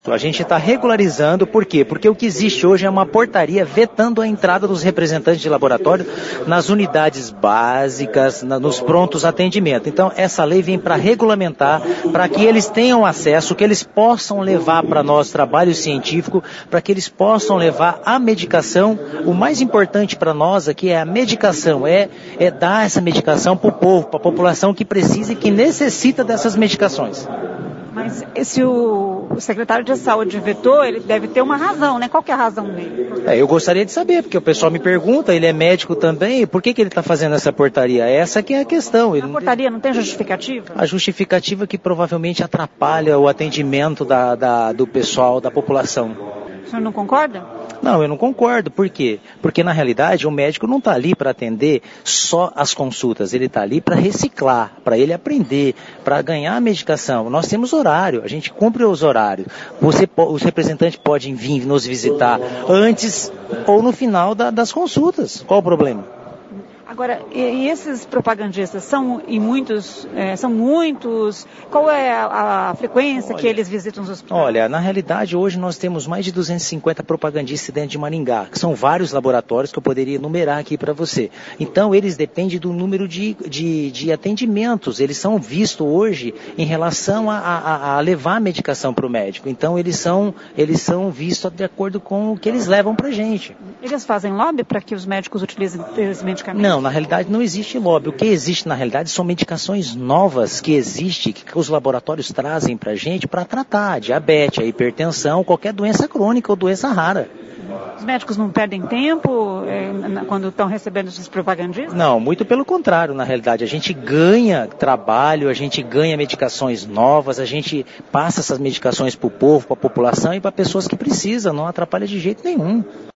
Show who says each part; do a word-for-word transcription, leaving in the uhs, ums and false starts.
Speaker 1: Isso, a gente está regularizando, por quê? Porque o que existe hoje é uma portaria vetando a entrada dos representantes de laboratório nas unidades básicas, na, nos prontos atendimento. Então, essa lei vem para regulamentar, para que eles tenham acesso, que eles possam levar para nós trabalho científico, para que eles possam levar a medicação. O mais importante para nós aqui é a medicação, é, é dar essa medicação para o povo, para a população que precisa e que necessita dessas medicações.
Speaker 2: Mas se o, o secretário de saúde vetou, ele deve ter uma razão, né? Qual que é a razão dele?
Speaker 1: É, eu gostaria de saber, porque o pessoal me pergunta, ele é médico também, por que, que ele está fazendo essa portaria? Essa que é a questão.
Speaker 2: A portaria não tem justificativa?
Speaker 1: A justificativa que provavelmente atrapalha o atendimento da, da, do pessoal, da população.
Speaker 2: O senhor não concorda?
Speaker 1: Não, eu não concordo. Por quê? Porque, na realidade, o médico não está ali para atender só as consultas. Ele está ali para reciclar, para ele aprender, para ganhar a medicação. Nós temos horário, a gente cumpre os horários. Você, os representantes podem vir nos visitar antes ou no final da, das consultas. Qual o problema?
Speaker 2: Agora, e, e esses propagandistas são e muitos, é, são muitos, qual é a, a frequência olha, que eles visitam os hospitais?
Speaker 1: Olha, na realidade hoje nós temos mais de duzentos e cinquenta propagandistas dentro de Maringá, que são vários laboratórios que eu poderia enumerar aqui para você. Então eles dependem do número de, de, de atendimentos, eles são vistos hoje em relação a, a, a levar a medicação para o médico. Então eles são, eles são vistos de acordo com o que eles levam para a gente.
Speaker 2: Eles fazem lobby para que os médicos utilizem esses medicamentos?
Speaker 1: Não, na realidade não existe lobby. O que existe na realidade são medicações novas que existem, que os laboratórios trazem para a gente para tratar a diabetes, a hipertensão, qualquer doença crônica ou doença rara.
Speaker 2: Os médicos não perdem tempo é, quando estão recebendo esses propagandistas?
Speaker 1: Não, muito pelo contrário, na realidade. A gente ganha trabalho, a gente ganha medicações novas, a gente passa essas medicações para o povo, para a população e para pessoas que precisam, não atrapalha de jeito nenhum.